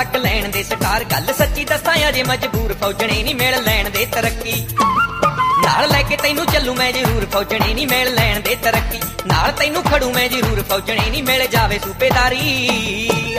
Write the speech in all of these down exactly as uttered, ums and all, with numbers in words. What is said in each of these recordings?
ਚੱਕ ਲੈਣ ਦੇ ਸਟਾਰ ਗੱਲ ਸੱਚੀ ਦੱਸਾਂ ਅਜੇ ਮਜਬੂਰ ਫੌਜਣੇ ਨਹੀਂ ਮਿਲ ਲੈਣ ਦੇ ਤਰੱਕੀ ਨਾਲ ਲੈ ਕੇ ਤੈਨੂੰ ਚੱਲੂ ਮੈਂ ਜ਼ਰੂਰ ਫੌਜਣੇ ਨਹੀਂ ਮਿਲ ਲੈਣ ਦੇ ਤਰੱਕੀ ਨਾਲ ਤੈਨੂੰ ਖੜੂ ਮੈਂ ਜ਼ਰੂਰ ਫੌਜਣੇ ਨਹੀਂ ਮਿਲ ਜਾਵੇ ਸੂਬੇਦਾਰੀ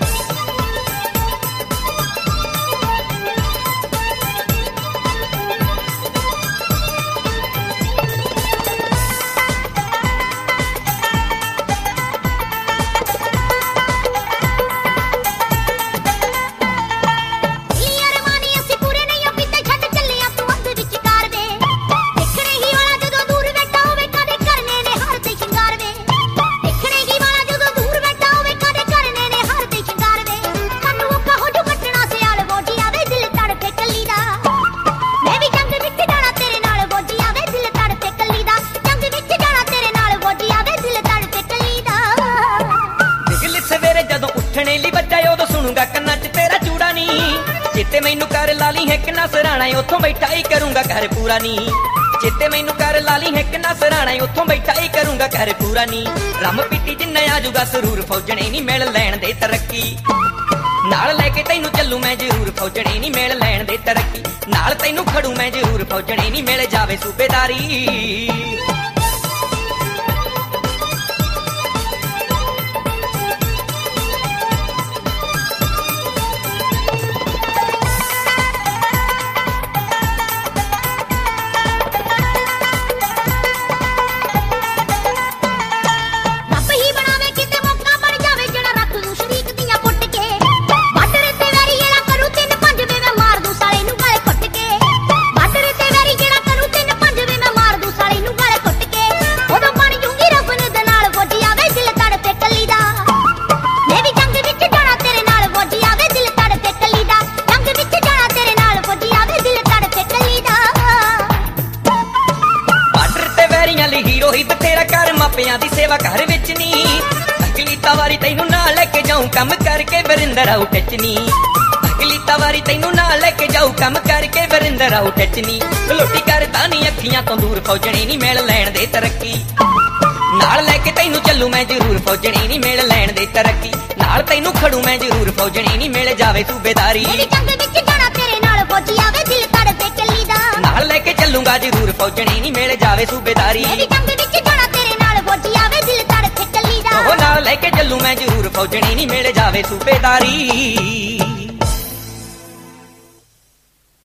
ਚੇਤੇ ਮੈਨੂੰ ਕਰ ਲਾਲੀ ਹੈ ਕਿੰਨਾ ਸਰਾਣਾ ਉੱਥੋਂ ਬੈਠਾ ਹੀ ਕਰੂੰਗਾ ਘਰ ਪੂਰਾ ਨੀ ਚੇਤੇ ਮੈਨੂੰ ਕਰ ਲਾਲੀ ਹੈ ਕਿੰਨਾ ਸਰਾਣਾ ਉੱਥੋਂ ਬੈਠਾ ਹੀ ਕਰੂੰਗਾ ਘਰ ਪੂਰਾ ਨੀ ਰਮ ਪੀਤੀ ਜਿੰਨਾ ਆਜੂਗਾ ਸਰੂਰ ਫੌਜਣੇ ਨਹੀਂ ਮਿਲ ਲੈਣ ਦੇ ਤਰੱਕੀ ਨਾਲ ਲੈ ਕੇ ਤੈਨੂੰ ਚੱਲੂ ਮੈਂ ਜ਼ਰੂਰ ਫੌਜਣੇ ਨਹੀਂ ਮਿਲ ਲੈਣ ਦੇ ਤਰੱਕੀ ਨਾਲ ਤੈਨੂੰ ਖੜੂ ਮੈਂ ਜ਼ਰੂਰ ਫੌਜਣੇ ਨਹੀਂ ਮਿਲ ਜਾਵੇ ਸੂਬੇਦਾਰੀ ਮਾਪਿਆਂ ਦੀ ਸੇਵਾ ਘਰ ਵਿੱਚ ਨੀ ਅਗਲੀ ਤਵਾਰੀ ਤੈਨੂੰ ਨਾਲ ਲੈ ਕੇ ਜਾਊਂ ਕੰਮ ਕਰਕੇ ਵਰਿੰਦਰ ਆਉ ਟੱਚਨੀ ਅਗਲੀ ਤਵਾਰੀ ਤੈਨੂੰ ਨਾਲ ਲੈ ਕੇ ਜਾਊਂ ਕੰਮ ਕਰਕੇ ਵਰਿੰਦਰ ਆਉ ਟੱਚਨੀ ਲੋਟੀ ਕਰਦਾ ਨੀ ਅੱਖੀਆਂ ਤੋਂ ਦੂਰ ਫੌਜਣੇ ਨਹੀਂ ਮਿਲ ਲੈਣ ਦੇ ਤਰੱਕੀ ਨਾਲ ਲੈ ਕੇ ਤੈਨੂੰ ਚੱਲੂ ਮੈਂ ਜ਼ਰੂਰ ਫੌਜਣੇ ਨਹੀਂ ਮਿਲ ਲੈਣ ਦੇ ਤਰੱਕੀ ਨਾਲ ਤੈਨੂੰ ਖੜੂ ਮੈਂ ਜ਼ਰੂਰ ਫੌਜਣੇ ਨਹੀਂ ਮਿਲ ਜਾਵੇ ਸੂਬੇਦਾਰੀ ਜੰਗ ਵਿੱਚ ਜਾਣਾ ਤੇਰੇ ਨਾਲ ਫੌਜੀ ਆਵੇ ਦਿਲ ਤੜਪੇ ਕੱਲੀ ਦਾ ਨਾਲ ਲੈ ਕੇ ਚੱਲੂਗਾ ਜ਼ਰੂਰ ਫੌਜਣੇ ਨਹੀਂ ਮਿਲ ਜਾਵੇ ਸੂਬੇਦਾਰੀ ਜੰਗ ਵਿੱਚ ਜਾਣਾ ਤੇਰੇ ਨਾਲ ਫੌਜੀ ਆਵੇ ਦਿਲ ਤੜਪੇ ਕੱਲੀ ਦਾ ਉਹ ਨਾਲ ਲੈ ਕੇ ਚੱਲੂ ਮੈਂ ਜ਼ਰੂਰ ਫੌਜਣੇ ਨਹੀਂ ਮਿਲ ਜਾਵੇ ਸੂਬੇਦਾਰੀ।